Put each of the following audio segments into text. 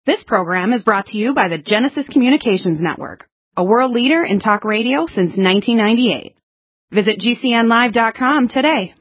This program is brought to you by the Genesis Communications Network, a world leader in talk radio since 1998. Visit GCNlive.com today.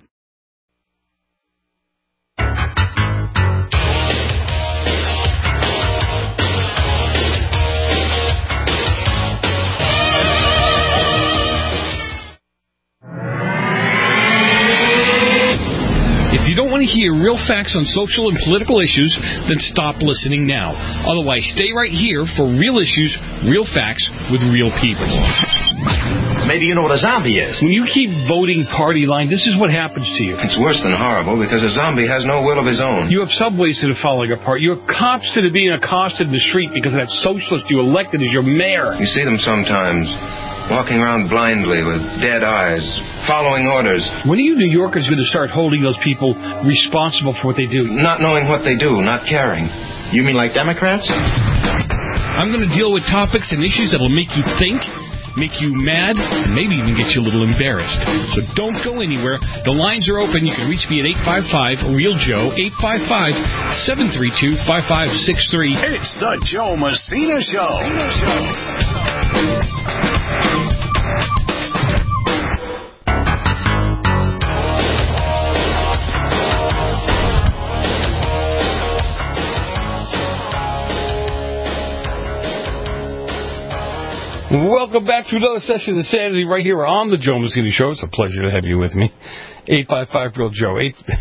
If you don't want to hear real facts on social and political issues, then stop listening now. Otherwise, stay right here for real issues, real facts, with real people. Maybe you know what a zombie is. When you keep voting party line, this is what happens to you. It's worse than horrible because a zombie has no will of his own. You have subways that are falling apart. You have cops that are being accosted in the street because of that socialist you elected as your mayor. You see them sometimes, walking around blindly with dead eyes, following orders. When are you New Yorkers going to start holding those people responsible for what they do? Not knowing what they do, not caring. You mean like Democrats? I'm going to deal with topics and issues that will make you think, make you mad, and maybe even get you a little embarrassed. So don't go anywhere. The lines are open. You can reach me at 855-REAL-JOE, 855-732-5563. It's the Joe Messina Show. Welcome back to another session of Insanity right here on the Joe Messina Show. It's a pleasure to have you with me. 855-REAL-JOE,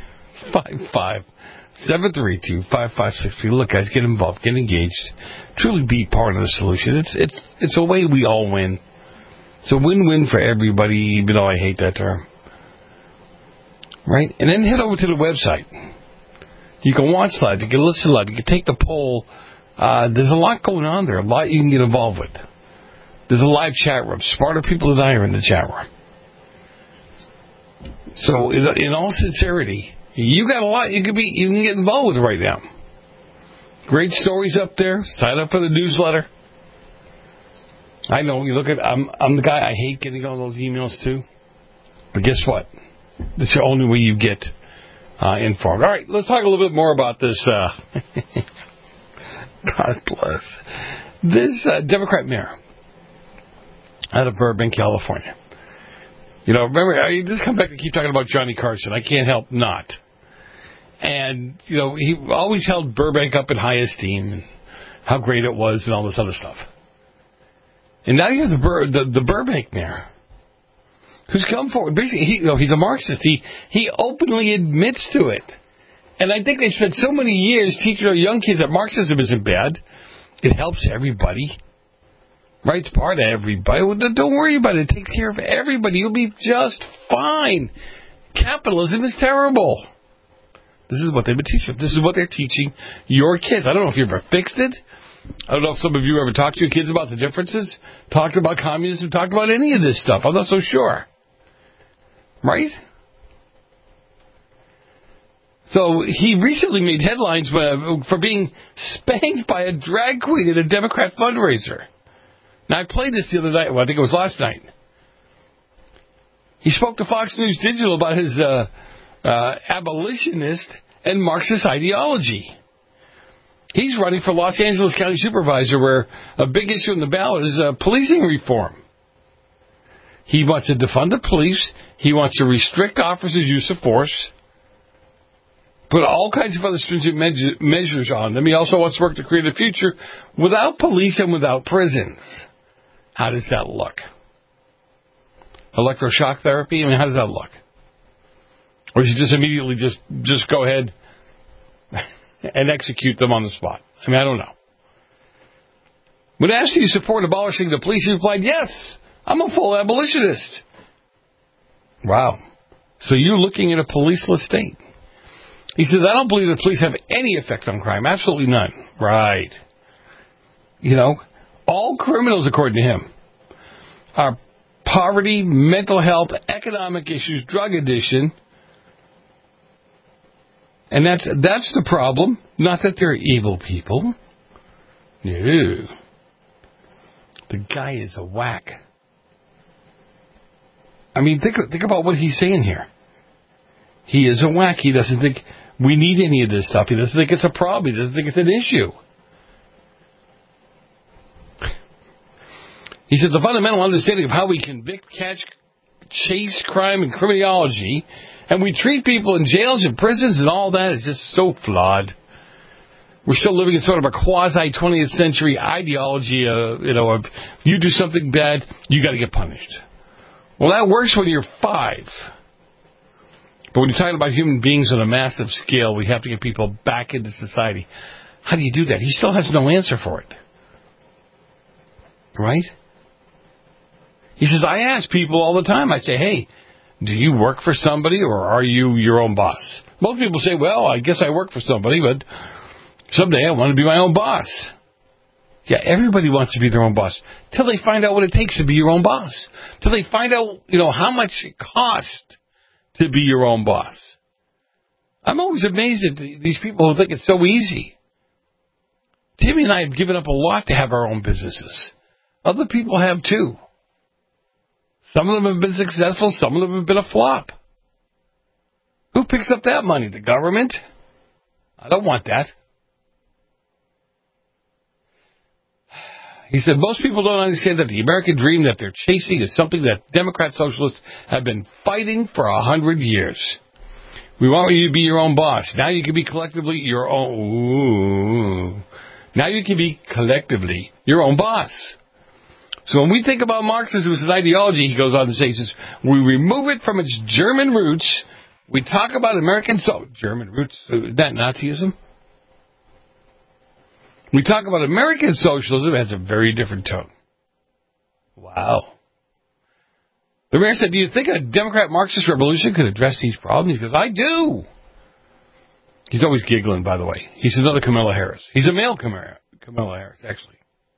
855-732-5563. Look, guys, get involved, get engaged, truly be part of the solution. It's a way we all win. It's a win-win for everybody, even though I hate that term. Right? And then head over to the website. You can watch live, you can listen live, you can take the poll. There's a lot going on there, a lot you can get involved with. There's a live chat room. Smarter people than I are in the chat room. So, in all sincerity, you got a lot you can get involved with right now. Great stories up there. Sign up for the newsletter. I know. You look at. I'm the guy. I hate getting all those emails too. But guess what? It's the only way you get informed. All right. Let's talk a little bit more about this. God bless this Democrat mayor out of Burbank, California. You know, remember, I just come back to keep talking about Johnny Carson. I can't help not. And, you know, he always held Burbank up in high esteem and how great it was and all this other stuff. And now you have the Burbank mayor who's come forward. Basically, he's a Marxist. He openly admits to it. And I think they spent so many years teaching our young kids that Marxism isn't bad. It helps everybody. Right, it's part of everybody. Well, don't worry about it. It takes care of everybody. You'll be just fine. Capitalism is terrible. This is what they've been teaching. This is what they're teaching your kids. I don't know if you ever fixed it. I don't know if some of you ever talked to your kids about the differences, talked about communism, talked about any of this stuff. I'm not so sure. Right? So he recently made headlines for being spanked by a drag queen at a Democrat fundraiser. Now, I played this the other night. Well, I think it was last night. He spoke to Fox News Digital about his abolitionist and Marxist ideology. He's running for Los Angeles County Supervisor, where a big issue in the ballot is policing reform. He wants to defund the police. He wants to restrict officers' use of force. Put all kinds of other stringent measures on them. He also wants to work to create a future without police and without prisons. How does that look? Electroshock therapy? I mean, how does that look? Or should you just immediately just go ahead and execute them on the spot? I mean, I don't know. When asked, do you support abolishing the police, he replied, yes, I'm a full abolitionist. Wow. So you're looking at a policeless state. He says, I don't believe the police have any effect on crime. Absolutely none. Right. You know, all criminals, according to him, are poverty, mental health, economic issues, drug addiction. And that's the problem. Not that they're evil people. No. The guy is a whack. I mean, think about what he's saying here. He is a whack. He doesn't think we need any of this stuff. He doesn't think it's a problem. He doesn't think it's an issue. He said the fundamental understanding of how we convict, catch, chase crime and criminology, and we treat people in jails and prisons and all that is just so flawed. We're still living in sort of a quasi-20th century ideology, if you do something bad, you got to get punished. Well, that works when you're 5. But when you're talking about human beings on a massive scale, we have to get people back into society. How do you do that? He still has no answer for it. Right? He says, I ask people all the time, I say, hey, do you work for somebody or are you your own boss? Most people say, well, I guess I work for somebody, but someday I want to be my own boss. Yeah, everybody wants to be their own boss. Till they find out what it takes to be your own boss. Till they find out, how much it costs to be your own boss. I'm always amazed at these people who think it's so easy. Timmy and I have given up a lot to have our own businesses. Other people have too. Some of them have been successful, some of them have been a flop. Who picks up that money? The government? I don't want that. He said, most people don't understand that the American dream that they're chasing is something that Democrat socialists have been fighting for 100 years. We want you to be your own boss. Now you can be collectively your own. Ooh. Now you can be collectively your own boss. So when we think about Marxism as an ideology, he goes on to say, he says, we remove it from its German roots. We talk about German roots, is that Nazism? We talk about American socialism, it has a very different tone. Wow. The mayor said, do you think a Democrat Marxist revolution could address these problems? He goes, I do. He's always giggling, by the way. He's another Kamala Harris. He's a male Kamala Harris, actually.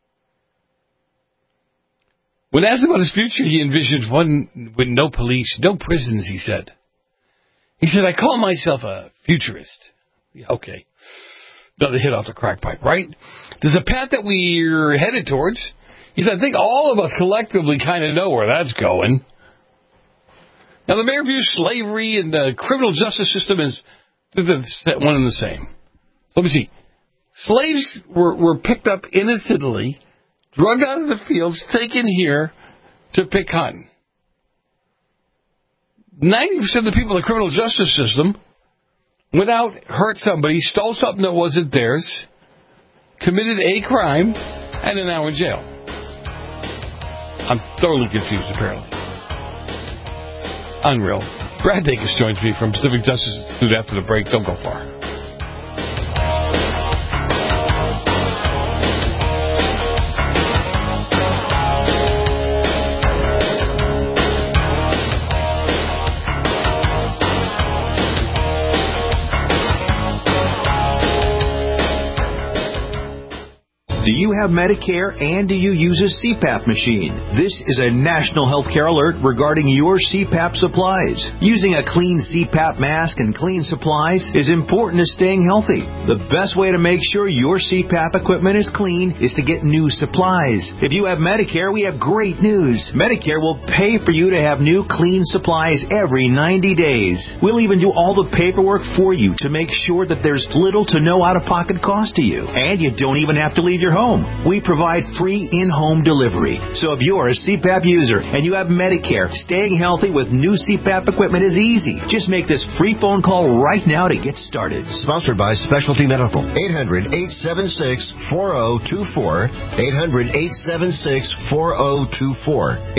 When asked about his future, he envisioned one with no police, no prisons, he said. He said, I call myself a futurist. Yeah, okay. Another hit off the crack pipe, right? There's a path that we're headed towards. He said, I think all of us collectively kind of know where that's going. Now, the mayor views slavery and the criminal justice system as one and the same. So let me see. Slaves were picked up innocently, drugged out of the fields, taken here to pick cotton. 90% of the people in the criminal justice system went out, hurt somebody, stole something that wasn't theirs, committed a crime, and are now in jail. I'm thoroughly confused, apparently. Unreal. Brad Dacus joins me from Civic Justice Institute after the break. Don't go far. Do you have Medicare and do you use a CPAP machine? This is a national healthcare alert regarding your CPAP supplies. Using a clean CPAP mask and clean supplies is important to staying healthy. The best way to make sure your CPAP equipment is clean is to get new supplies. If you have Medicare, we have great news. Medicare will pay for you to have new clean supplies every 90 days. We'll even do all the paperwork for you to make sure that there's little to no out-of-pocket cost to you. And you don't even have to leave your home. We provide free in-home delivery. So if you're a CPAP user and you have Medicare, staying healthy with new CPAP equipment is easy. Just make this free phone call right now to get started. Sponsored by Specialty Medical. 800-876-4024. 800-876-4024.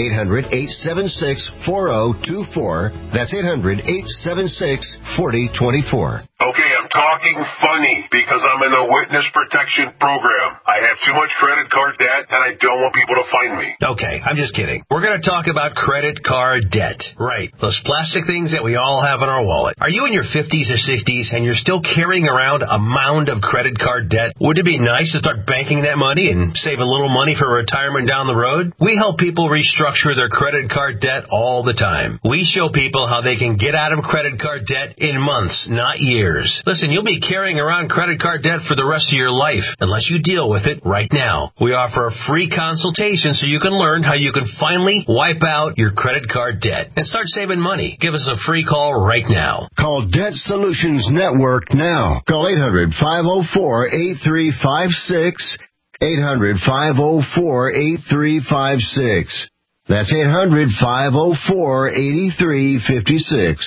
800-876-4024. That's 800-876-4024. Okay, I'm talking funny because I'm in the witness protection program. I have too much credit card debt and I don't want people to find me. Okay, I'm just kidding. We're going to talk about credit card debt. Right, those plastic things that we all have in our wallet. Are you in your 50s or 60s and you're still carrying around a mound of credit card debt? Would it be nice to start banking that money and save a little money for retirement down the road? We help people restructure their credit card debt all the time. We show people how they can get out of credit card debt in months, not years. Listen, you'll be carrying around credit card debt for the rest of your life unless you deal with it right now. We offer a free consultation so you can learn how you can finally wipe out your credit card debt and start saving money. Give us a free call right now. Call Debt Solutions Network now. Call 800-504-8356. 800-504-8356. That's 800-504-8356.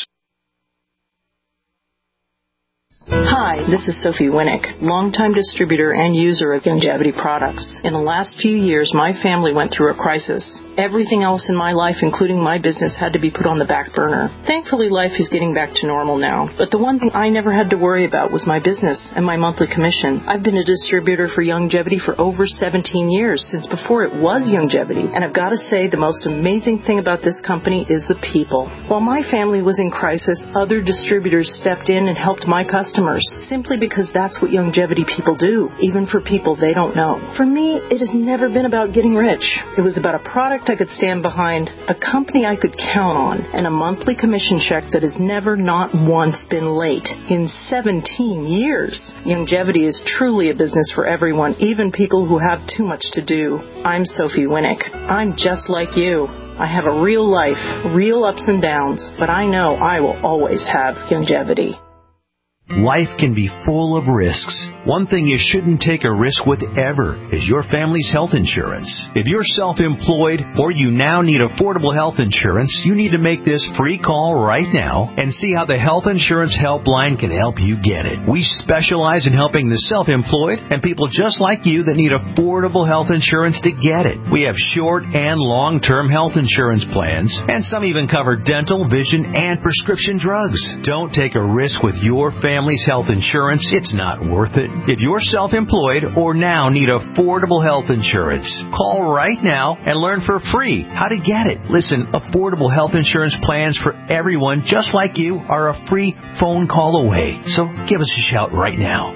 Hi, this is Sophie Winnick, longtime distributor and user of Youngevity products. In the last few years, my family went through a crisis. Everything else in my life, including my business, had to be put on the back burner. Thankfully, life is getting back to normal now. But the one thing I never had to worry about was my business and my monthly commission. I've been a distributor for Youngevity for over 17 years, since before it was Youngevity. And I've got to say, the most amazing thing about this company is the people. While my family was in crisis, other distributors stepped in and helped my customers, simply because that's what Youngevity people do, even for people they don't know. For me, it has never been about getting rich. It was about a product I could stand behind, a company I could count on, and a monthly commission check that has never, not once, been late in 17 years. Youngevity is truly a business for everyone, even people who have too much to do. I'm Sophie Winnick. I'm just like you. I have a real life, real ups and downs, but I know I will always have Youngevity. Life can be full of risks. One thing you shouldn't take a risk with ever is your family's health insurance. If you're self-employed or you now need affordable health insurance, you need to make this free call right now and see how the Health Insurance Helpline can help you get it. We specialize in helping the self-employed and people just like you that need affordable health insurance to get it. We have short and long-term health insurance plans, and some even cover dental, vision, and prescription drugs. Don't take a risk with your family's health insurance. It's not worth it. If you're self-employed or now need affordable health insurance, call right now and learn for free how to get it. Listen, affordable health insurance plans for everyone just like you are a free phone call away. So give us a shout right now.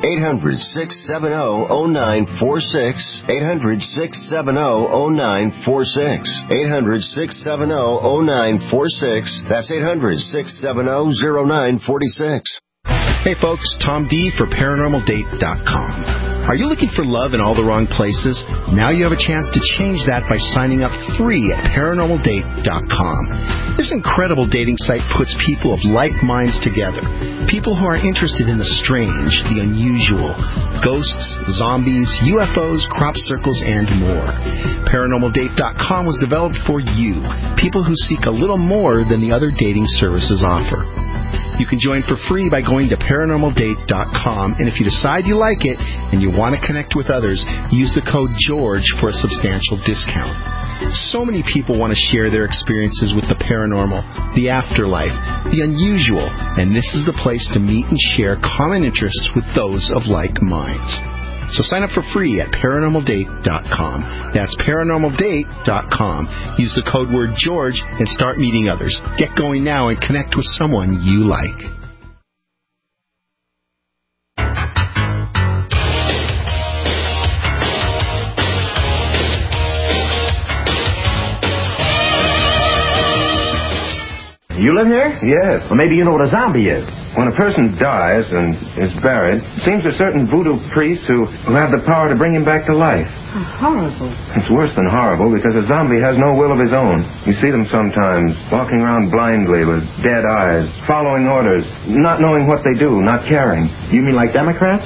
800-670-0946. 800-670-0946. 800-670-0946. That's 800-670-0946. Hey folks, Tom D for ParanormalDate.com. Are you looking for love in all the wrong places? Now you have a chance to change that by signing up free at ParanormalDate.com. This incredible dating site puts people of like minds together. People who are interested in the strange, the unusual, ghosts, zombies, UFOs, crop circles, and more. ParanormalDate.com was developed for you, people who seek a little more than the other dating services offer. You can join for free by going to ParanormalDate.com, and if you decide you like it and you want to connect with others, use the code GEORGE for a substantial discount. So many people want to share their experiences with the paranormal, the afterlife, the unusual, and this is the place to meet and share common interests with those of like minds. So sign up for free at ParanormalDate.com. That's ParanormalDate.com. Use the code word George and start meeting others. Get going now and connect with someone you like. You live here? Yes. Well, maybe you know what a zombie is. When a person dies and is buried, it seems a certain voodoo priests who have the power to bring him back to life. Horrible. It's worse than horrible because a zombie has no will of his own. You see them sometimes walking around blindly with dead eyes, following orders, not knowing what they do, not caring. You mean like Democrats?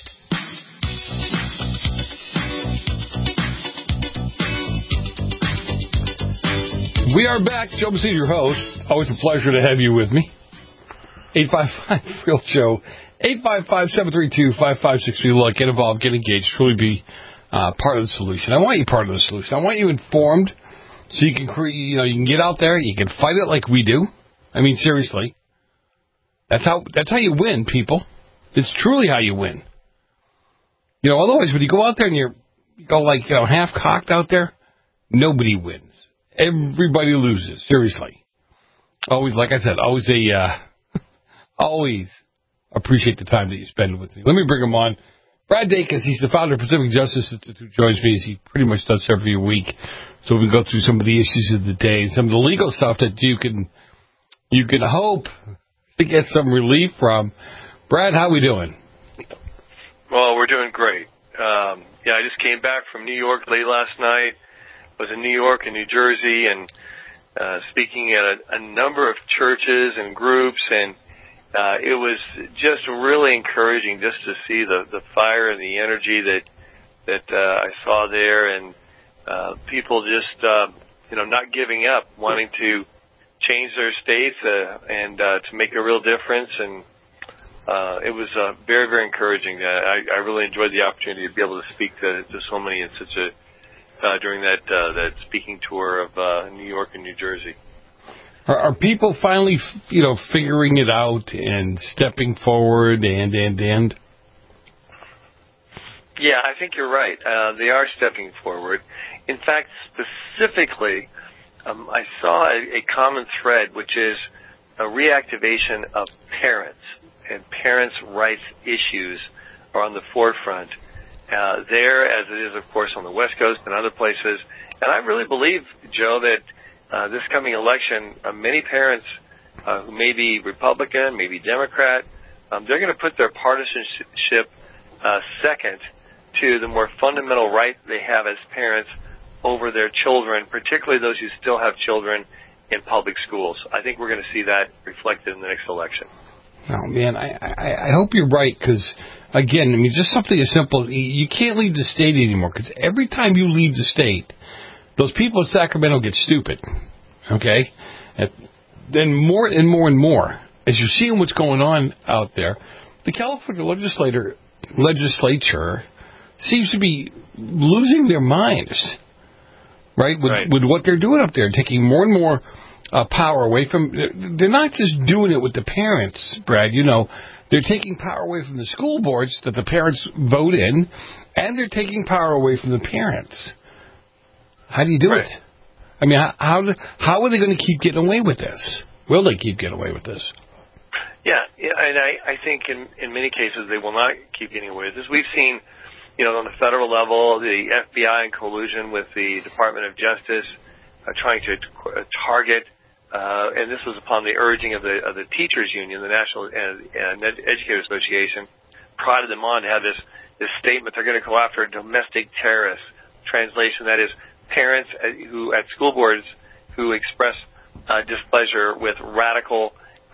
We are back. Joe Messina, your host. Always a pleasure to have you with me. 855-REAL-SHOW. 855-732-5563. Look, get involved, get engaged, truly be part of the solution. I want you part of the solution. I want you informed so you can you can get out there, you can fight it like we do. I mean, seriously. That's how you win, people. It's truly how you win. Otherwise, when you go out there and you go like, half-cocked out there, nobody wins. Everybody loses, seriously. Always, like I said, always appreciate the time that you spend with me. Let me bring him on. Brad Dacus, he's the founder of Pacific Justice Institute, joins me as he pretty much does every week. So we can go through some of the issues of the day and some of the legal stuff that you can hope to get some relief from. Brad, how we doing? Well, we're doing great. I just came back from New York late last night. Was in New York and New Jersey and speaking at a number of churches and groups, and it was just really encouraging just to see the fire and the energy that that I saw there, and people just not giving up, wanting to change their states and to make a real difference. And it was very, very encouraging. I really enjoyed the opportunity to be able to speak to so many in such a during that speaking tour of New York and New Jersey. Are people finally, figuring it out and stepping forward and? Yeah, I think you're right. They are stepping forward. In fact, specifically, I saw a common thread, which is a reactivation of parents, and parents' rights issues are on the forefront there, as it is, of course, on the West Coast and other places. And I really believe, Joe, that this coming election, many parents who may be Republican, maybe Democrat, they're going to put their partisanship second to the more fundamental right they have as parents over their children, particularly those who still have children in public schools. I think we're going to see that reflected in the next election. Oh, man, I hope you're right, because, again, just something as simple as you can't leave the state anymore, because every time you leave the state, those people in Sacramento get stupid, okay? And then more and more and more, as you're seeing what's going on out there, the California legislature seems to be losing their minds, right? With what they're doing up there, taking more and more power away from. They're not just doing it with the parents, Brad. They're taking power away from the school boards that the parents vote in, and they're taking power away from the parents. How do you do it? How are they going to keep getting away with this? Will they keep getting away with this? Yeah, and I think in many cases they will not keep getting away with this. We've seen, on the federal level, the FBI in collusion with the Department of Justice trying to target, and this was upon the urging of the teachers union, the National Educators Association, prodded them on to have this statement. They're going to go after domestic terrorists. Translation, that is, parents who at school boards who express displeasure with radical,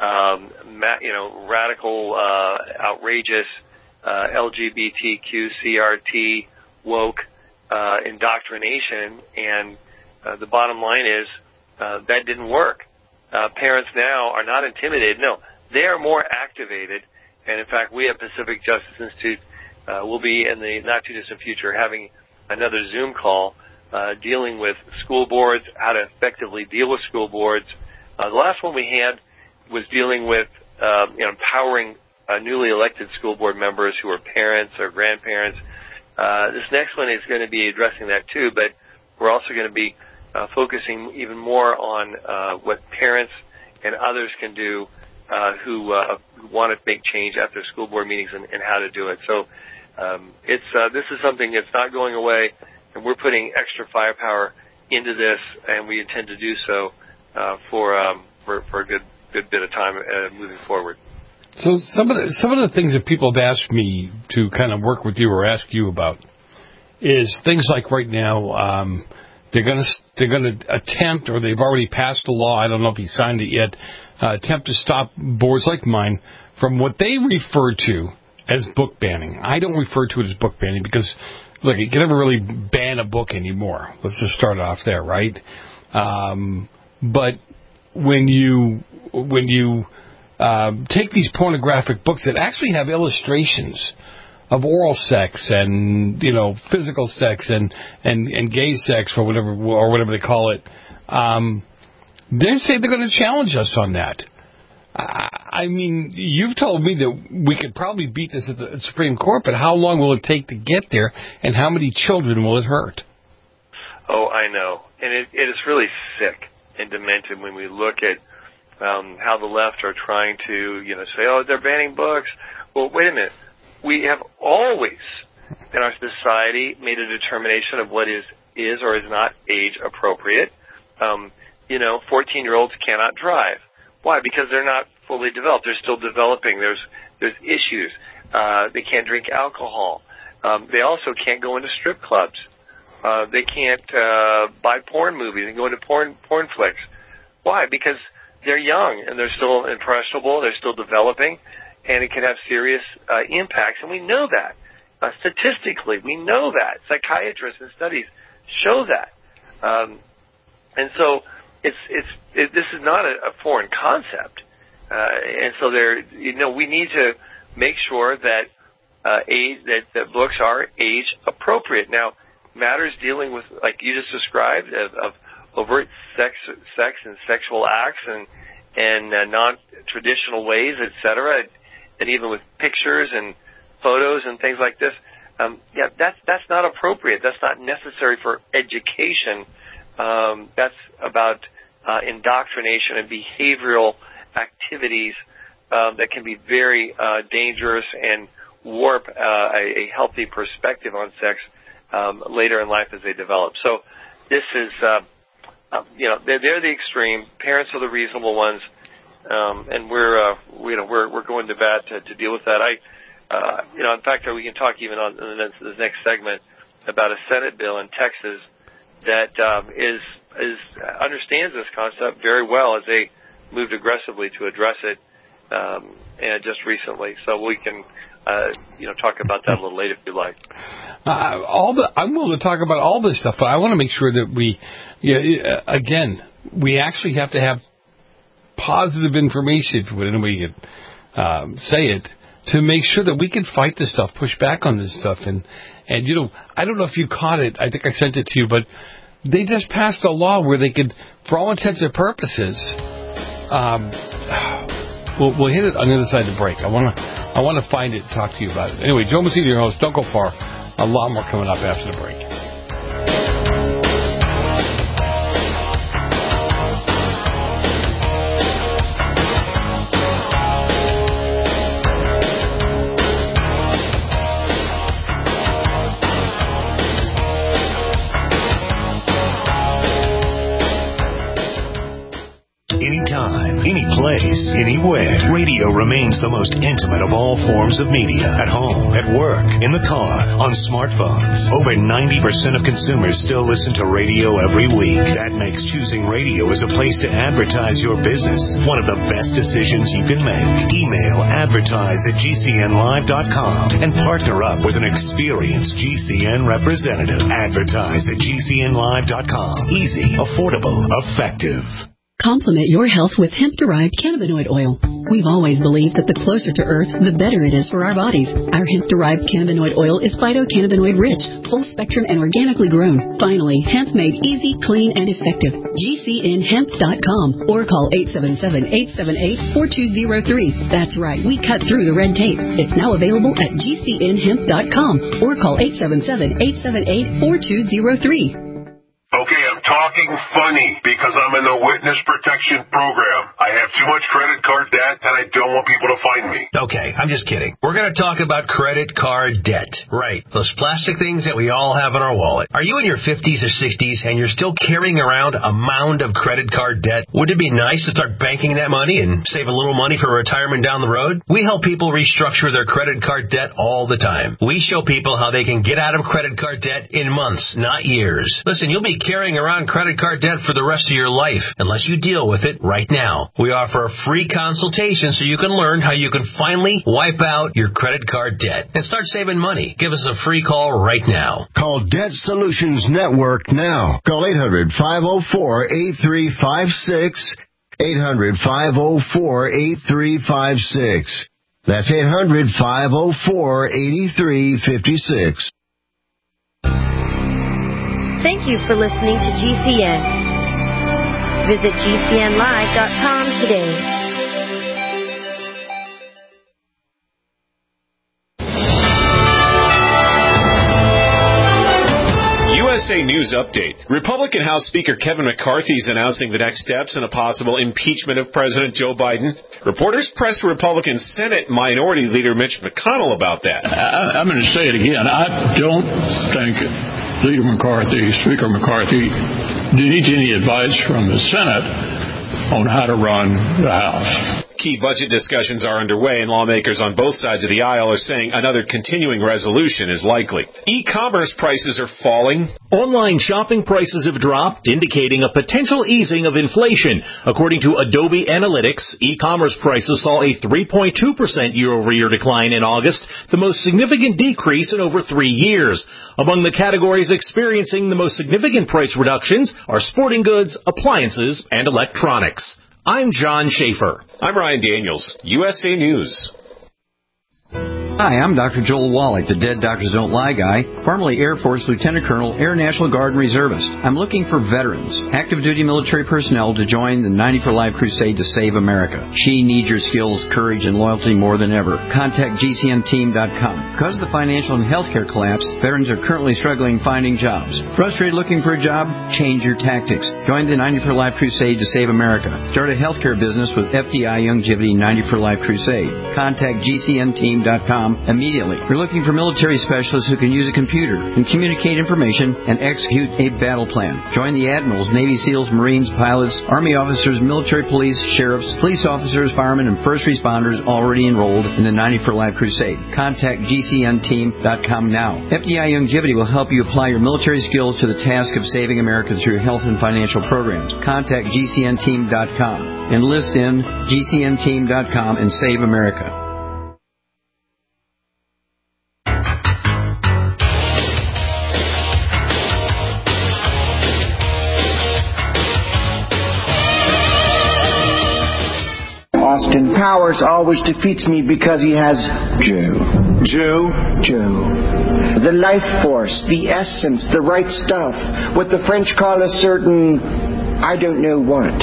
outrageous LGBTQ, CRT, woke indoctrination, and the bottom line is that didn't work. Parents now are not intimidated. No, they are more activated. And in fact, we at Pacific Justice Institute will be in the not too distant future having another Zoom call dealing with school boards, how to effectively deal with school boards. The last one we had was dealing with empowering newly elected school board members who are parents or grandparents. This next one is going to be addressing that too, but we're also going to be focusing even more on what parents and others can do who want to make change after school board meetings and how to do it. So this is something that's not going away, and we're putting extra firepower into this, and we intend to do so for a good bit of time moving forward. So some of the things that people have asked me to kind of work with you or ask you about is things like right now they're going to attempt, or they've already passed a law. I don't know if he signed it yet. Attempt to stop boards like mine from what they refer to as book banning. I don't refer to it as book banning because, look, you can never really ban a book anymore. Let's just start off there, right? But when you take these pornographic books that actually have illustrations of oral sex and physical sex and gay sex or whatever they call it, they say they're going to challenge us on that. I mean, you've told me that we could probably beat this at the Supreme Court, but how long will it take to get there, and how many children will it hurt? Oh, I know. And it is really sick and demented when we look at how the left are trying to, say, oh, they're banning books. Well, wait a minute. We have always, in our society, made a determination of what is or is not age appropriate. 14-year-olds cannot drive. Why? Because they're not fully developed. They're still developing. There's issues. They can't drink alcohol. They also can't go into strip clubs. They can't buy porn movies and go into porn flicks. Why? Because they're young and they're still impressionable. They're still developing, and it can have serious impacts, and we know that. statistically, we know that. Psychiatrists and studies show that. And so this is not a foreign concept. And so we need to make sure that that books are age appropriate. Now, matters dealing with, like you just described, of overt sex and sexual acts and non-traditional ways, etc., and even with pictures and photos and things like this, that's not appropriate. That's not necessary for education. That's about indoctrination and behavioral activities that can be very dangerous and warp a healthy perspective on sex later in life as they develop. So this is, they're the extreme. Parents are the reasonable ones, and we're going to bat to deal with that. In fact, we can talk even on the next segment about a Senate bill in Texas that understands this concept very well as they moved aggressively to address it, and just recently. So we can talk about that a little later if you like. I'm willing to talk about all this stuff, but I want to make sure that we actually have to have positive information, and we could say it, to make sure that we can fight this stuff, push back on this stuff. And I don't know if you caught it. I think I sent it to you, but they just passed a law where they could, for all intents and purposes, we'll hit it on the other side of the break. I want to find it and talk to you about it. Anyway, Joe Messina, your host. Don't go far. A lot more coming up after the break. Any place, anywhere. Radio remains the most intimate of all forms of media. At home, at work, in the car, on smartphones. Over 90% of consumers still listen to radio every week. That makes choosing radio as a place to advertise your business one of the best decisions you can make. Email advertise@gcnlive.com and partner up with an experienced GCN representative. Advertise@gcnlive.com. Easy, affordable, effective. Complement your health with hemp-derived cannabinoid oil. We've always believed that the closer to earth, the better it is for our bodies. Our hemp-derived cannabinoid oil is phytocannabinoid rich, full spectrum, and organically grown. Finally, hemp made easy, clean, and effective. GCNhemp.com or call 877-878-4203. That's right, we cut through the red tape. It's now available at GCNhemp.com or call 877-878-4203. Okay, I'm talking funny because I'm in the witness protection program. I have too much credit card debt and I don't want people to find me. Okay, I'm just kidding. We're going to talk about credit card debt. Right. Those plastic things that we all have in our wallet. Are you in your 50s or 60s and you're still carrying around a mound of credit card debt? Would it be nice to start banking that money and save a little money for retirement down the road? We help people restructure their credit card debt all the time. We show people how they can get out of credit card debt in months, not years. Listen, you'll be carrying around credit card debt for the rest of your life unless you deal with it right now. We offer a free consultation so you can learn how you can finally wipe out your credit card debt and start saving money. Give us a free call right now. Call Debt Solutions Network now. Call 800-504-8356. 800-504-8356. That's 800-504-8356. Thank you for listening to GCN. Visit GCNlive.com today. USA News Update. Republican House Speaker Kevin McCarthy is announcing the next steps in a possible impeachment of President Joe Biden. Reporters pressed Republican Senate Minority Leader Mitch McConnell about that. I'm going to say it again. I don't think Speaker McCarthy needs any advice from the Senate on how to run the House. Key budget discussions are underway, and lawmakers on both sides of the aisle are saying another continuing resolution is likely. E-commerce prices are falling. Online shopping prices have dropped, indicating a potential easing of inflation. According to Adobe Analytics, e-commerce prices saw a 3.2% year-over-year decline in August, the most significant decrease in over 3 years. Among the categories experiencing the most significant price reductions are sporting goods, appliances, and electronics. I'm John Schaefer. I'm Ryan Daniels, USA News. Hi, I'm Dr. Joel Wallach, the Dead Doctors Don't Lie guy, formerly Air Force Lieutenant Colonel, Air National Guard and Reservist. I'm looking for veterans, active duty military personnel to join the 90 for Life crusade to save America. She needs your skills, courage, and loyalty more than ever. Contact GCNteam.com. Because of the financial and healthcare collapse, veterans are currently struggling finding jobs. Frustrated looking for a job? Change your tactics. Join the 90 for Life crusade to save America. Start a healthcare business with FDI Youngevity 90 for Life crusade. Contact GCNteam.com immediately. We're looking for military specialists who can use a computer and communicate information and execute a battle plan. Join the admirals, Navy SEALs, Marines, pilots, Army officers, military police, sheriffs, police officers, firemen, and first responders already enrolled in the 90 for Life crusade. Contact GCNteam.com now. FDI Youngevity will help you apply your military skills to the task of saving America through health and financial programs. Contact GCNteam.com. Enlist in GCNteam.com and save America. Austin Powers always defeats me because he has Joe. The life force, the essence, the right stuff, what the French call a certain, I don't know what.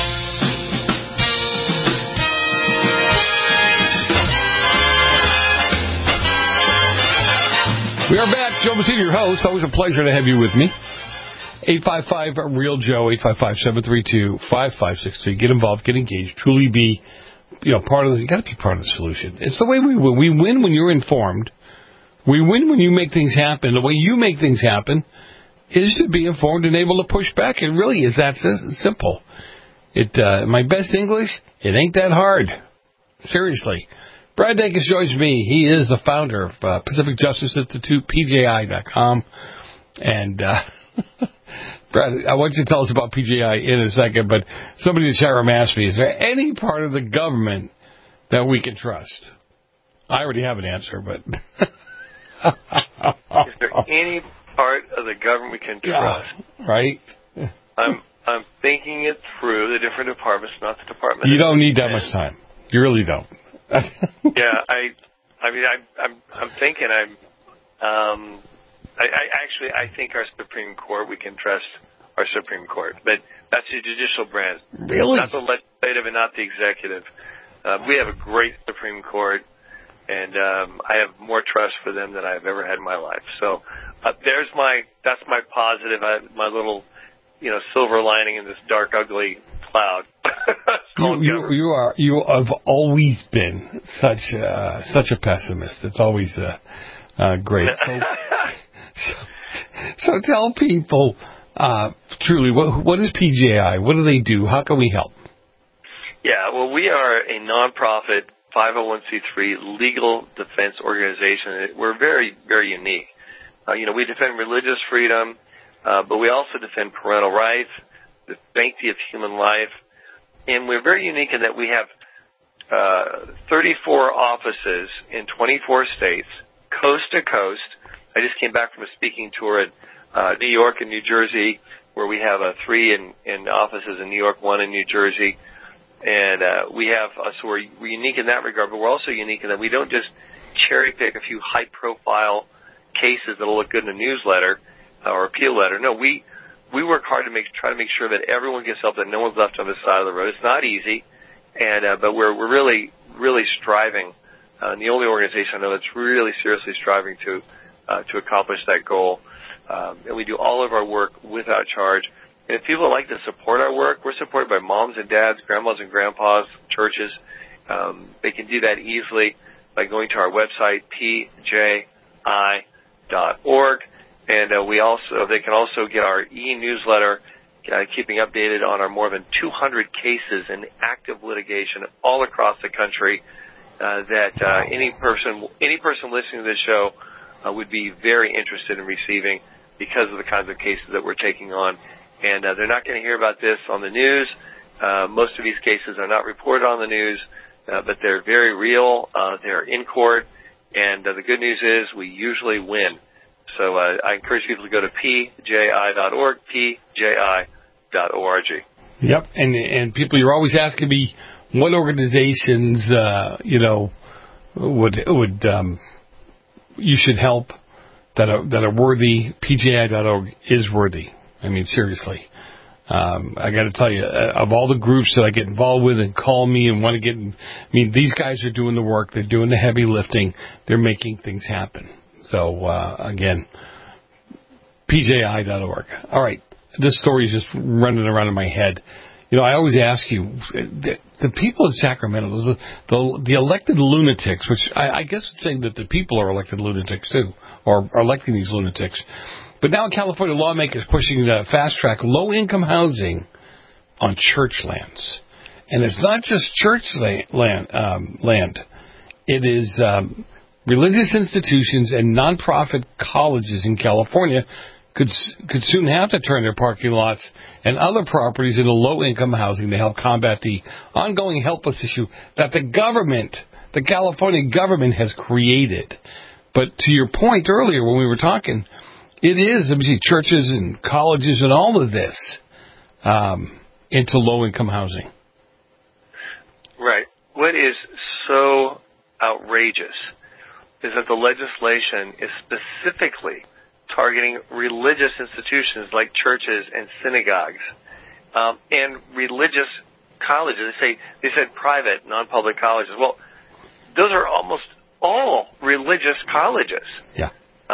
We are back. Joe Messina, your host. Always a pleasure to have you with me. 855-REAL-JOE, 855-732-5563. Get involved, get engaged, truly be part of the, you got to be part of the solution. It's the way we win. We win when you're informed. We win when you make things happen. The way you make things happen is to be informed and able to push back. It really is that simple. My best English, it ain't that hard. Seriously. Brad Dacus joins me. He is the founder of Pacific Justice Institute, PJI.com. And Brad, I want you to tell us about PJI in a second, but somebody in the chat room asked me, is there any part of the government that we can trust? I already have an answer, but... Is there any part of the government we can trust? Yeah, right? I'm thinking it through, the different departments, not the department. You don't need that much time. You really don't. Yeah, I'm thinking I think our Supreme Court, we can trust our Supreme Court. But that's the judicial branch. Really? Not the legislative and not the executive. We have a great Supreme Court, and I have more trust for them than I've ever had in my life. So that's my positive, my little, silver lining in this dark, ugly cloud. You have always been such a pessimist. It's always great. So tell people truly, what is PJI? What do they do? How can we help? Yeah, well, we are a nonprofit 501c3 legal defense organization. We're very, very unique. We defend religious freedom, but we also defend parental rights, the sanctity of human life, and we're very unique in that we have 34 offices in 24 states, coast to coast. I just came back from a speaking tour at New York and New Jersey, where we have 3 in offices in New York, 1 in New Jersey. And we have, so we're unique in that regard, but we're also unique in that we don't just cherry pick a few high-profile cases that'll look good in a newsletter or appeal letter. No, we work hard to try to make sure that everyone gets help, that no one's left on the side of the road. It's not easy, but we're really, really striving. And the only organization I know that's really seriously striving to accomplish that goal. And we do all of our work without charge. And if people would like to support our work, we're supported by moms and dads, grandmas and grandpas, churches. They can do that easily by going to our website, pji.org. And they can also get our e-newsletter keeping updated on our more than 200 cases in active litigation all across the country that any person listening to this show would be very interested in receiving because of the kinds of cases that we're taking on. And they're not going to hear about this on the news. Most of these cases are not reported on the news, but they're very real. They're in court. And the good news is we usually win. So I encourage people to go to pji.org, pji.org. Yep, and people, you're always asking me what organizations, would you should help that are worthy. PJI.org is worthy. I mean, seriously. I got to tell you, of all the groups that I get involved with and call me and want to get, these guys are doing the work. They're doing the heavy lifting. They're making things happen. So, again, PJI.org. All right. This story is just running around in my head. I always ask you, the people in Sacramento, the elected lunatics, which I guess it's saying that the people are elected lunatics too, or are electing these lunatics. But now California lawmakers pushing to fast-track low-income housing on church lands. And it's not just church land. It is religious institutions and nonprofit colleges in California could soon have to turn their parking lots and other properties into low-income housing to help combat the ongoing helpless issue that the California government has created. But to your point earlier when we were talking, it is, churches and colleges and all of this into low-income housing. Right. What is so outrageous is that the legislation is specifically targeting religious institutions like churches and synagogues and religious colleges. They said private, non-public colleges. Well, those are almost all religious colleges. Yeah.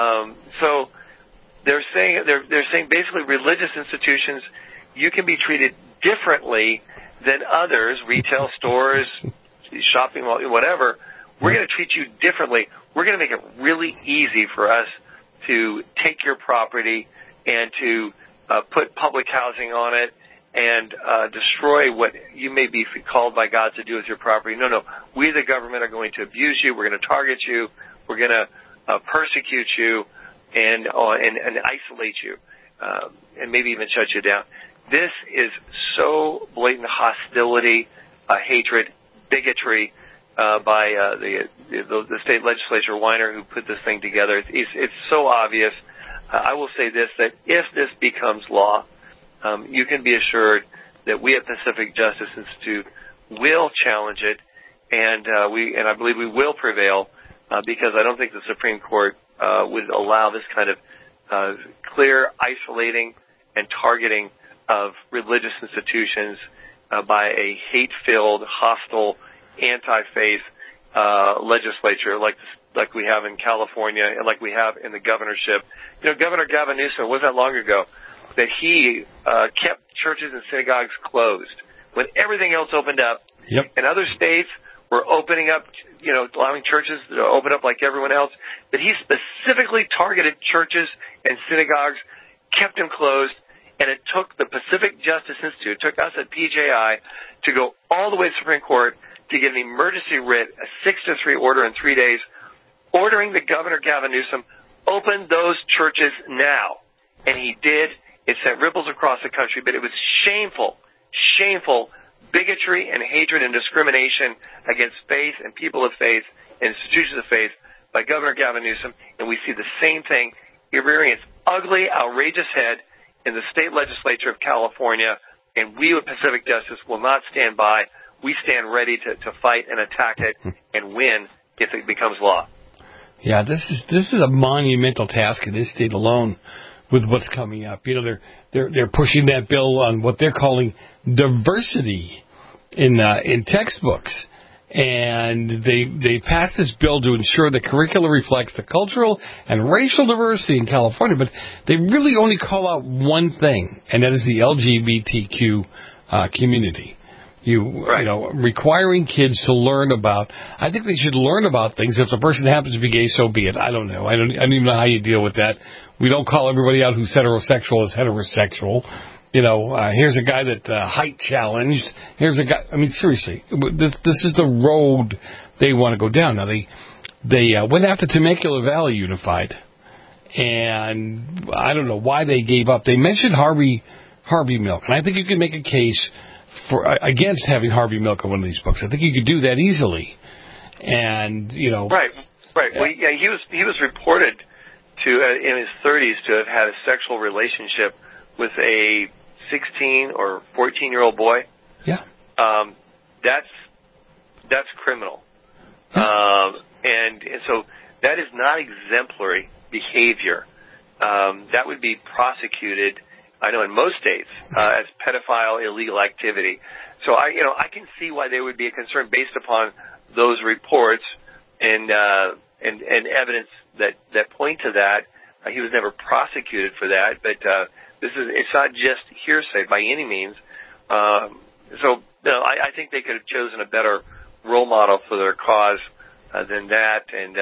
So they're saying basically religious institutions, you can be treated differently than others, retail stores, shopping malls, whatever. We're going to treat you differently. We're going to make it really easy for us to take your property and to put public housing on it and destroy what you may be called by God to do with your property. No. We, the government, are going to abuse you. We're going to target you. We're going to persecute you and isolate you and maybe even shut you down. This is so blatant hostility, hatred, bigotry by the state legislature, Weiner, who put this thing together. It's so obvious. I will say this, that if this becomes law, you can be assured that we at Pacific Justice Institute will challenge it, and I believe we will prevail because I don't think the Supreme Court would allow this kind of clear isolating and targeting of religious institutions by a hate-filled, hostile, anti-faith legislature like we have in California and like we have in the governorship. Governor Gavin Newsom, wasn't that long ago, that he kept churches and synagogues closed when everything else opened up. Yep. And other states were opening up, allowing churches to open up like everyone else. But he specifically targeted churches and synagogues, kept them closed, and it took the Pacific Justice Institute, it took us at PJI to go all the way to the Supreme Court to get an emergency writ, a 6-3 order in 3 days, ordering the Governor Gavin Newsom, open those churches now. And he did. It sent ripples across the country, but it was shameful bigotry and hatred and discrimination against faith and people of faith and institutions of faith by Governor Gavin Newsom. And we see the same thing rearing its ugly, outrageous head in the state legislature of California, and we with Pacific Justice will not stand by. We stand ready to fight and attack it and win if it becomes law. Yeah, this is a monumental task in this state alone with what's coming up. They're pushing that bill on what they're calling diversity in textbooks. And they passed this bill to ensure the curriculum reflects the cultural and racial diversity in California, but they really only call out one thing, and that is the LGBTQ community. Requiring kids to learn about. I think they should learn about things. If the person happens to be gay, so be it. I don't know. I don't even know how you deal with that. We don't call everybody out who's heterosexual as heterosexual. Here's a guy that height challenged. Here's a guy. I mean, seriously, this is the road they want to go down. Now, they went after Temecula Valley Unified, and I don't know why they gave up. They mentioned Harvey Milk, and I think you could make a case against having Harvey Milk in one of these books. I think you could do that easily, and Right. Well, yeah, he was reported to in his 30s to have had a sexual relationship with a 16 or 14-year-old boy. Yeah. That's criminal. And so that is not exemplary behavior. That would be prosecuted, I know, in most states as pedophile illegal activity. So I can see why there would be a concern based upon those reports and evidence that point to that. He was never prosecuted for that, but it's not just hearsay by any means. I think they could have chosen a better role model for their cause than that. And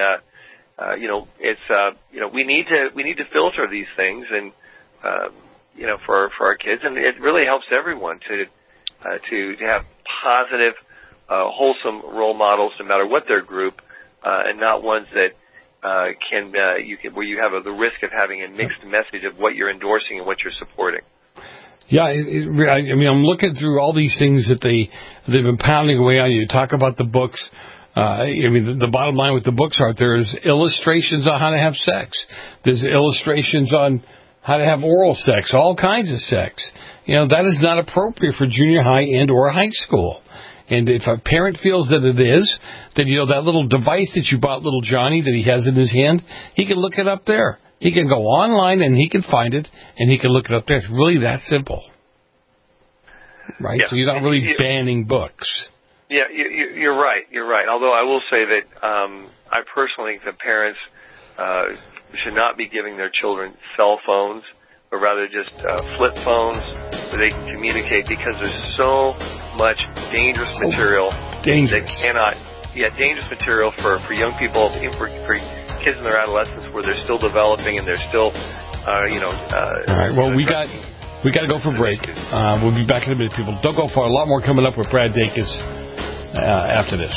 we need to filter these things, and for our kids, and it really helps everyone to have positive, wholesome role models, no matter what their group, and not ones that where you have the risk of having a mixed message of what you're endorsing and what you're supporting. Yeah, I'm looking through all these things that they've been pounding away on you. Talk about the books. The bottom line with the books are there's illustrations on how to have sex. There's illustrations on how to have oral sex, all kinds of sex. That is not appropriate for junior high and or high school. And if a parent feels that it is, then, that little device that you bought little Johnny that he has in his hand, he can look it up there. He can go online and he can find it, and he can look it up there. It's really that simple. Right? Yeah. So you're not really banning books. Yeah, you're right. You're right. Although I will say that I personally think that parents should not be giving their children cell phones, but rather just flip phones where they can communicate, because there's so much dangerous material that cannot. Yeah, dangerous material for young people, for kids in their adolescence, where they're still developing and they're still, All right. Well, we got to go for break. We'll be back in a minute, people. Don't go far. A lot more coming up with Brad Dacus after this.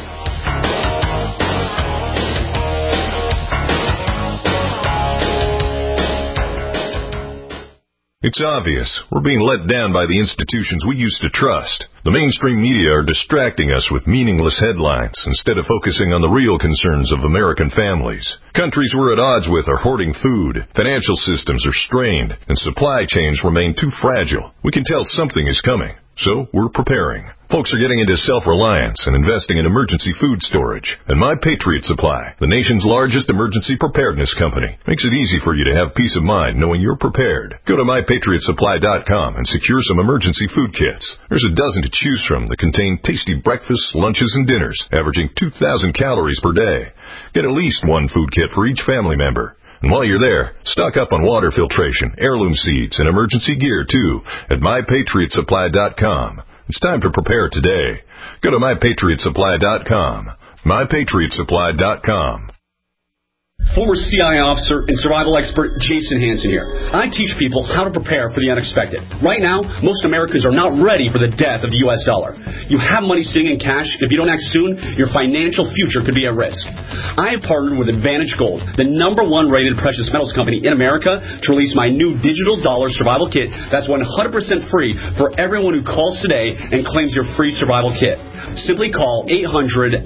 It's obvious. We're being let down by the institutions we used to trust. The mainstream media are distracting us with meaningless headlines instead of focusing on the real concerns of American families. Countries we're at odds with are hoarding food, financial systems are strained, and supply chains remain too fragile. We can tell something is coming, so we're preparing. Folks are getting into self-reliance and investing in emergency food storage. And My Patriot Supply, the nation's largest emergency preparedness company, makes it easy for you to have peace of mind knowing you're prepared. Go to MyPatriotSupply.com and secure some emergency food kits. There's a dozen to choose from that contain tasty breakfasts, lunches, and dinners, averaging 2,000 calories per day. Get at least one food kit for each family member. And while you're there, stock up on water filtration, heirloom seeds, and emergency gear, too, at MyPatriotSupply.com. It's time to prepare today. Go to MyPatriotSupply.com. MyPatriotSupply.com. Former CIA officer and survival expert Jason Hansen here. I teach people how to prepare for the unexpected. Right now, most Americans are not ready for the death of the U.S. dollar. You have money sitting in cash. If you don't act soon, your financial future could be at risk. I have partnered with Advantage Gold, the #1 rated precious metals company in America, to release my new digital dollar survival kit that's 100% free for everyone who calls today and claims your free survival kit. Simply call 800-900-8000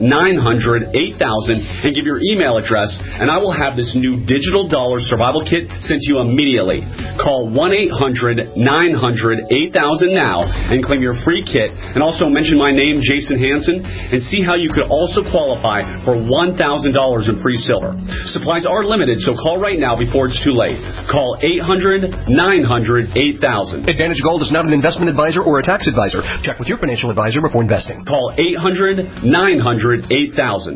and give your email address, and I will have this new digital dollar survival kit sent to you immediately. Call 1-800-900-8000 now and claim your free kit, and also mention my name, Jason Hansen, and see how you could also qualify for $1,000 in free silver. Supplies are limited, so call right now before it's too late. Call 800-900-8000. Advantage Gold is not an investment advisor or a tax advisor. Check with your financial advisor before investing. Call 800-900-8000.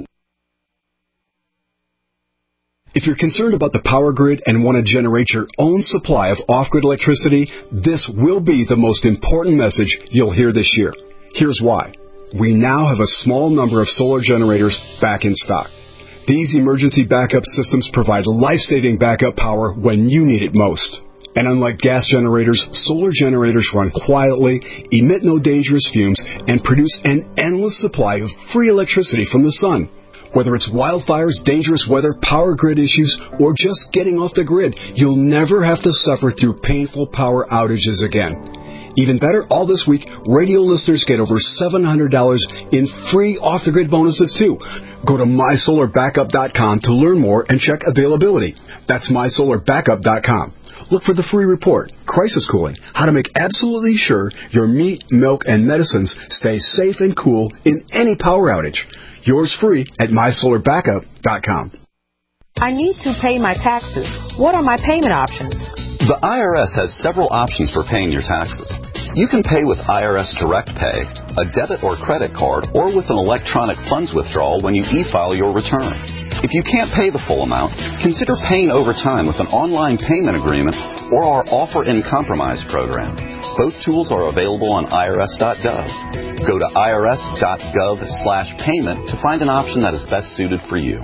If you're concerned about the power grid and want to generate your own supply of off-grid electricity, this will be the most important message you'll hear this year. Here's why. We now have a small number of solar generators back in stock. These emergency backup systems provide life-saving backup power when you need it most. And unlike gas generators, solar generators run quietly, emit no dangerous fumes, and produce an endless supply of free electricity from the sun. Whether it's wildfires, dangerous weather, power grid issues, or just getting off the grid, you'll never have to suffer through painful power outages again. Even better, all this week, radio listeners get over $700 in free off-the-grid bonuses, too. Go to MySolarBackup.com to learn more and check availability. That's MySolarBackup.com. Look for the free report, Crisis Cooling, how to make absolutely sure your meat, milk, and medicines stay safe and cool in any power outage. Yours free at MySolarBackup.com. I need to pay my taxes. What are my payment options? The IRS has several options for paying your taxes. You can pay with IRS Direct Pay, a debit or credit card, or with an electronic funds withdrawal when you e-file your return. If you can't pay the full amount, consider paying over time with an online payment agreement or our Offer in Compromise program. Both tools are available on irs.gov. Go to irs.gov/payment to find an option that is best suited for you.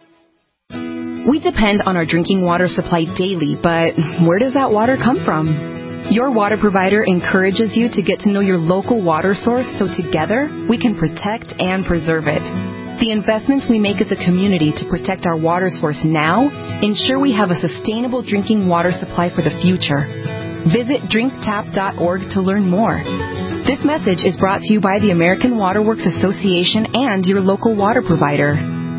We depend on our drinking water supply daily, but where does that water come from? Your water provider encourages you to get to know your local water source so together we can protect and preserve it. The investments we make as a community to protect our water source now ensure we have a sustainable drinking water supply for the future. Visit drinktap.org to learn more. This message is brought to you by the American Water Works Association and your local water provider.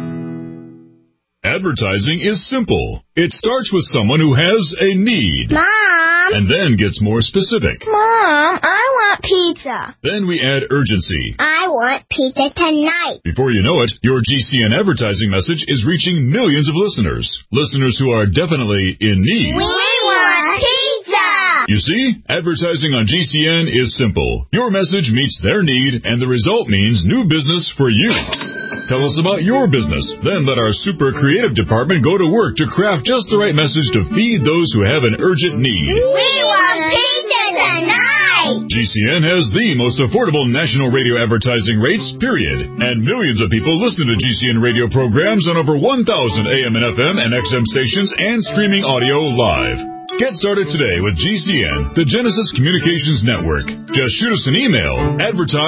Advertising is simple. It starts with someone who has a need. Mom! And then gets more specific. Mom, I want pizza. Then we add urgency. I want pizza tonight. Before you know it, your GCN advertising message is reaching millions of listeners. Listeners who are definitely in need. We want pizza! You see, advertising on GCN is simple. Your message meets their need, and the result means new business for you. Tell us about your business. Then let our super creative department go to work to craft just the right message to feed those who have an urgent need. We want pizza tonight! GCN has the most affordable national radio advertising rates, period. And millions of people listen to GCN radio programs on over 1,000 AM and FM and XM stations and streaming audio live. Get started today with GCN, the Genesis Communications Network. Just shoot us an email,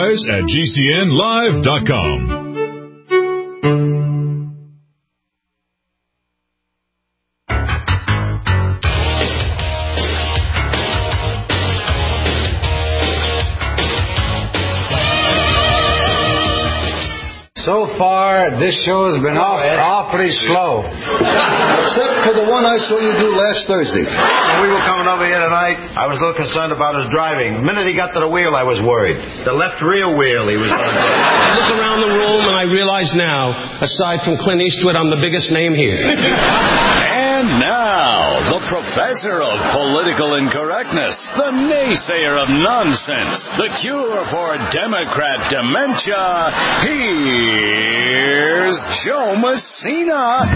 advertise@gcnlive.com. So far, this show has been awfully slow. Except for the one I saw you do last Thursday. When we were coming over here tonight, I was a little concerned about his driving. The minute he got to the wheel, I was worried. The left rear wheel he was on. I look around the room and I realize now, aside from Clint Eastwood, I'm the biggest name here. And now, the professor of political incorrectness, the naysayer of nonsense, the cure for Democrat dementia, here's Joe Messina.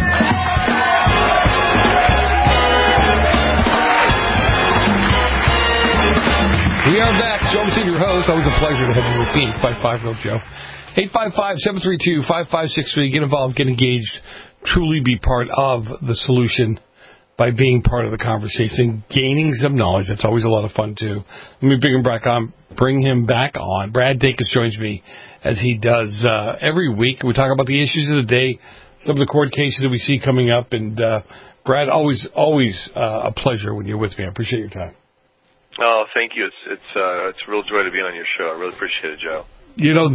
We are back. Joe Messina, your host. Always a pleasure to have you with me. 855-REAL-JOE. 855-732-5563. Get involved, get engaged. Truly be part of the solution by being part of the conversation, gaining some knowledge. That's always a lot of fun, too. Let me bring him back on. Brad Dacus joins me as he does every week. We talk about the issues of the day, some of the court cases that we see coming up. And, Brad, always a pleasure when you're with me. I appreciate your time. Oh, thank you. It's a real joy to be on your show. I really appreciate it, Joe. You know,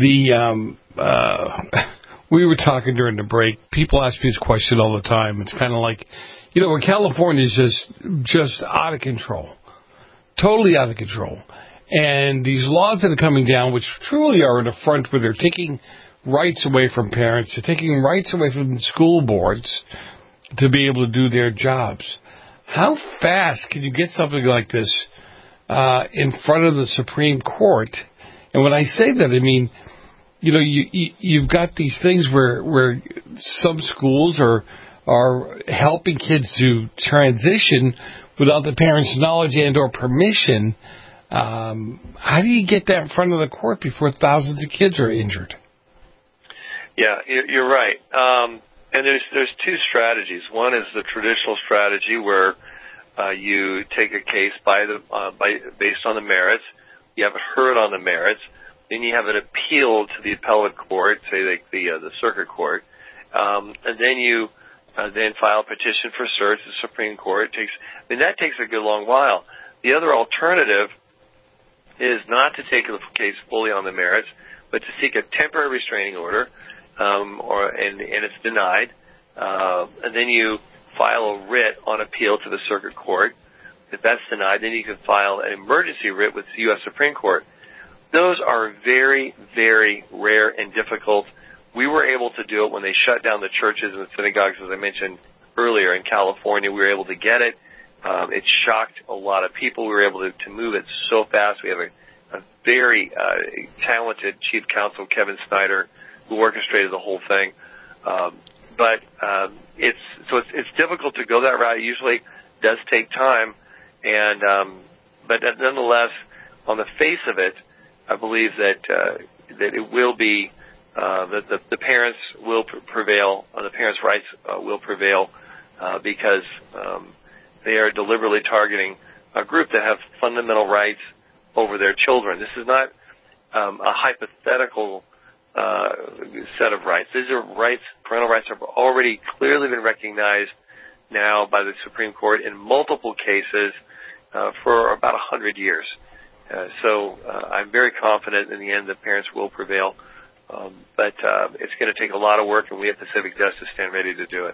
we were talking during the break. People ask me this question all the time. It's kind of like, you know, California is just out of control, totally out of control. And these laws that are coming down, which truly are an affront, where they're taking rights away from parents, they're taking rights away from the school boards to be able to do their jobs. How fast can you get something like this in front of the Supreme Court? And when I say that, I mean, you know, you've got these things where some schools are helping kids to transition without the parents' knowledge and or permission. How do you get that in front of the court before thousands of kids are injured? Yeah, you're right. And there's two strategies. One is the traditional strategy where You take a case based on the merits. You have it heard on the merits. Then you have it appealed to the appellate court, say like the circuit court, and then you then file a petition for cert to the Supreme Court. That takes a good long while. The other alternative is not to take the case fully on the merits, but to seek a temporary restraining order, and it's denied, and then you file a writ on appeal to the circuit court. If that's denied, then you can file an emergency writ with the U.S. Supreme Court. Those are very, very rare and difficult. We were able to do it when they shut down the churches and the synagogues, as I mentioned earlier, in California. We were able to get it. It shocked a lot of people. We were able to move it so fast. We have a very talented chief counsel, Kevin Snyder, who orchestrated the whole thing. But it's difficult to go that route. It usually does take time, but nonetheless, on the face of it, I believe that it will be that the parents will prevail. The parents' rights will prevail because they are deliberately targeting a group that have fundamental rights over their children. This is not a hypothetical set of rights. These are rights. Parental rights have already clearly been recognized now by the Supreme Court in multiple cases for about 100 years. So I'm very confident in the end that parents will prevail. But it's going to take a lot of work, and we at Pacific Justice stand ready to do it.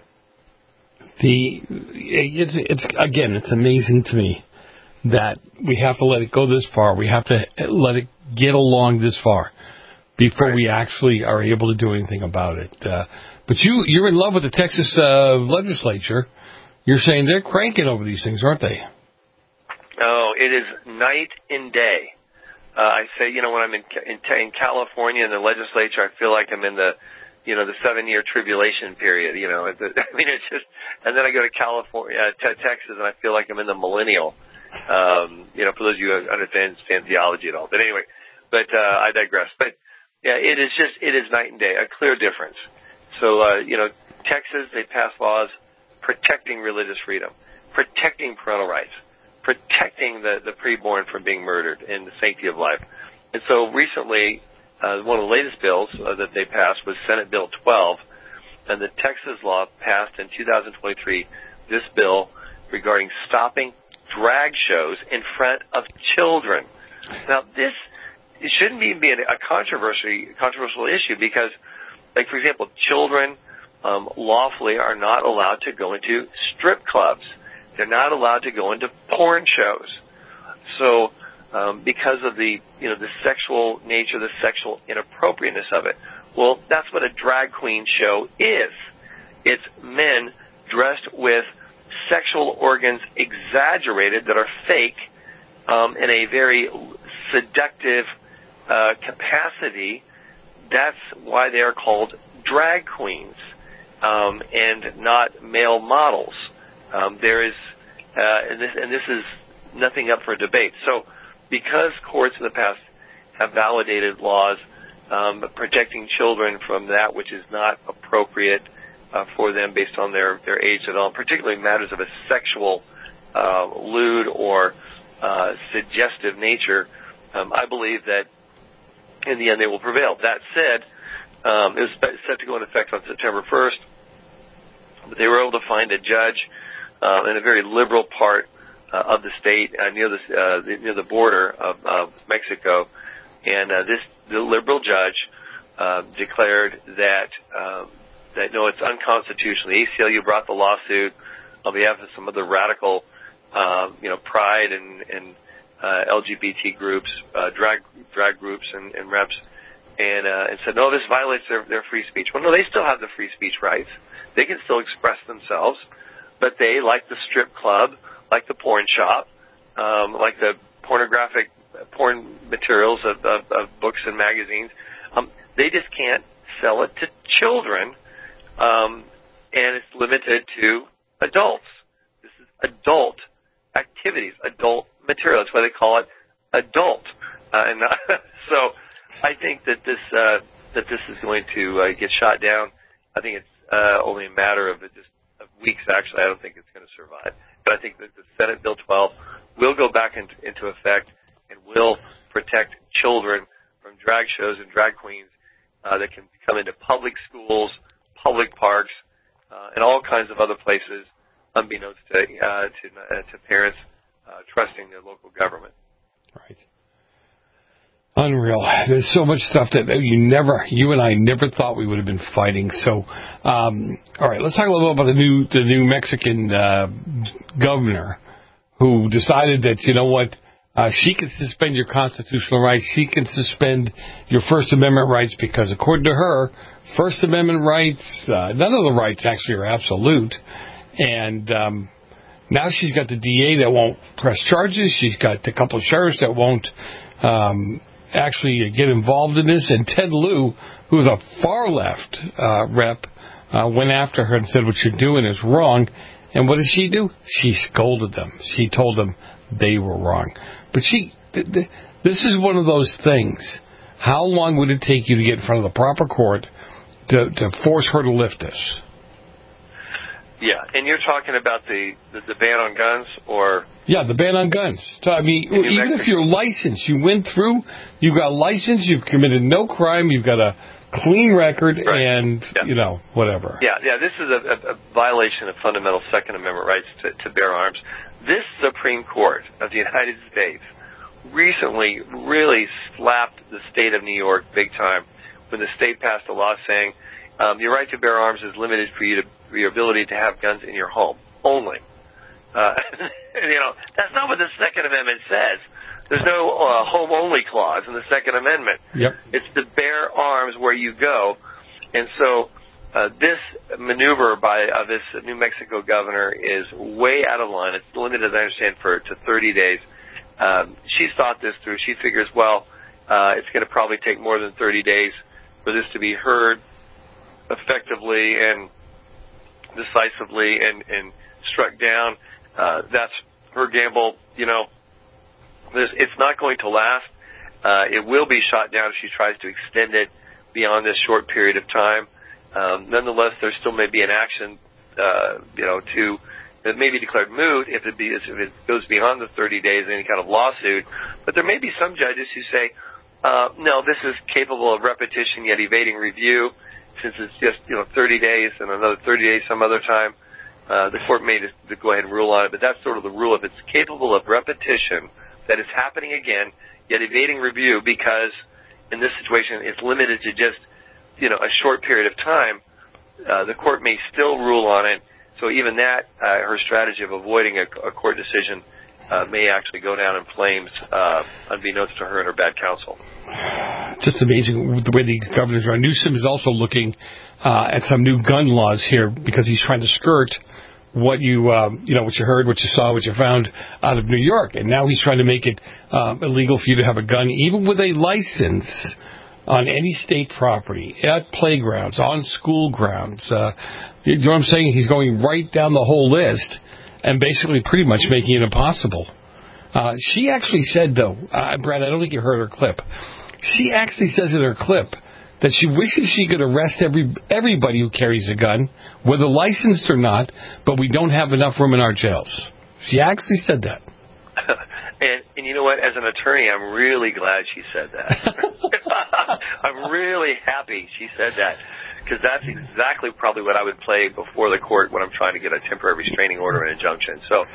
It's amazing to me that we have to let it go this far. We have to let it get along this far before we actually are able to do anything about it. But you're in love with the Texas legislature. You're saying they're cranking over these things, aren't they? Oh, it is night and day. I say, when I'm in California in the legislature, I feel like I'm in the 7-year tribulation period. It's just, and then I go to California, Texas, and I feel like I'm in the millennial. For those of you who understand theology at all. But anyway, I digress. But yeah, it is night and day, a clear difference. So, Texas, they pass laws protecting religious freedom, protecting parental rights, protecting the preborn from being murdered and the sanctity of life. And so recently, one of the latest bills that they passed was Senate Bill 12, and the Texas law passed in 2023, this bill regarding stopping drag shows in front of children. Now, it shouldn't even be a controversial issue because, like, for example, children lawfully are not allowed to go into strip clubs. They're not allowed to go into porn shows. So, because of the sexual nature, the sexual inappropriateness of it, well, that's what a drag queen show is. It's men dressed with sexual organs exaggerated that are fake in a very seductive capacity. That's why they are called drag queens and not male models. There is, and this is nothing up for debate. So, because courts in the past have validated laws protecting children from that which is not appropriate for them based on their age at all, particularly matters of a sexual, lewd, or suggestive nature, I believe that in the end they will prevail. That said, it was set to go into effect on September 1st, but they were able to find a judge in a very liberal part of the state near the border of Mexico, and the liberal judge declared that no, it's unconstitutional. The ACLU brought the lawsuit on behalf of some of the radical, Pride and LGBT groups, drag groups and reps, and said no, this violates their free speech. Well, no, they still have the free speech rights. They can still express themselves, but they, like the strip club, like the porn shop, like the porn materials of books and magazines, they just can't sell it to children, and it's limited to adults. This is adult activities, adult material. That's why they call it adult. So I think that this is going to get shot down. I think it's only a matter of weeks, actually. I don't think it's going to survive. But I think that the Senate Bill 12 will go back into effect and will protect children from drag shows and drag queens that can come into public schools, public parks, and all kinds of other places, unbeknownst to parents trusting their local government. Right. Unreal. There's so much stuff that you and I never thought we would have been fighting. So, all right, let's talk a little bit about the new Mexican governor who decided that, you know what, she can suspend your constitutional rights. She can suspend your First Amendment rights because, according to her, First Amendment rights, none of the rights actually are absolute. And now she's got the DA that won't press charges. She's got a couple of sheriffs that won't actually get involved in this. And Ted Lieu, who's a far-left rep, went after her and said, what you're doing is wrong. And what did she do? She scolded them. She told them they were wrong. But this is one of those things. How long would it take you to get in front of the proper court to force her to lift this? Yeah, and you're talking about the ban on guns, or? Yeah, the ban on guns. So, I mean, even if you're licensed, you went through, you got licensed, you've committed no crime, you've got a clean record, and, whatever. Yeah, this is a violation of fundamental Second Amendment rights to bear arms. This Supreme Court of the United States recently really slapped the state of New York big time when the state passed a law saying your right to bear arms is limited for your ability to have guns in your home only. That's not what the Second Amendment says. There's no home-only clause in the Second Amendment. Yep. It's to bear arms where you go. And so this maneuver by this New Mexico governor is way out of line. It's limited, as I understand, to 30 days. She's thought this through. She figures, it's going to probably take more than 30 days for this to be heard effectively and decisively and struck down. That's her gamble. It's not going to last. It will be shot down if she tries to extend it beyond this short period of time. Nonetheless, there still may be an action, that may be declared moot if it goes beyond the 30 days, any kind of lawsuit. But there may be some judges who say, no, this is capable of repetition yet evading review, since it's just 30 days and another 30 days some other time. The court may just go ahead and rule on it, but that's sort of the rule. If it's capable of repetition, that it's happening again, yet evading review, because in this situation it's limited to just a short period of time, the court may still rule on it. So even that, her strategy of avoiding a court decision may actually go down in flames, unbeknownst to her and her bad counsel. Just amazing the way the governors are. Newsom is also looking at some new gun laws here because he's trying to skirt what you heard, what you saw, what you found out of New York. And now he's trying to make it illegal for you to have a gun, even with a license, on any state property, at playgrounds, on school grounds. You know what I'm saying? He's going right down the whole list and basically pretty much making it impossible. She actually said, though, Brad, I don't think you heard her clip. She actually says in her clip that she wishes she could arrest everybody who carries a gun, whether licensed or not, but we don't have enough room in our jails. She actually said that. And you know what? As an attorney, I'm really glad she said that. I'm really happy she said that, because that's exactly probably what I would play before the court when I'm trying to get a temporary restraining order and injunction. So,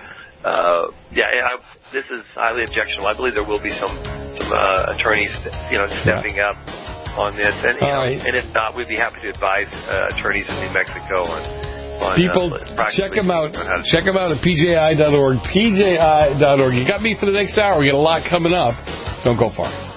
this is highly objectionable. I believe there will be some attorneys, stepping up on this, and and if not, we'd be happy to advise attorneys in New Mexico on people. Check them out. Check them out at pji.org. pji.org. You got me for the next hour. We got a lot coming up. Don't go far.